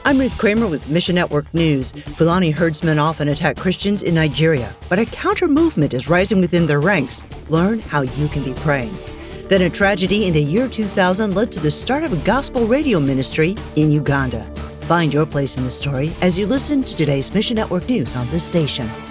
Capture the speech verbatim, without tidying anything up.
I'm Ruth Kramer with Mission Network News. Fulani herdsmen often attack Christians in Nigeria, but a counter-movement is rising within their ranks. Learn how you can be praying. Then a tragedy in the year two thousand led to the start of a gospel radio ministry in Uganda. Find your place in the story as you listen to today's Mission Network News on this station.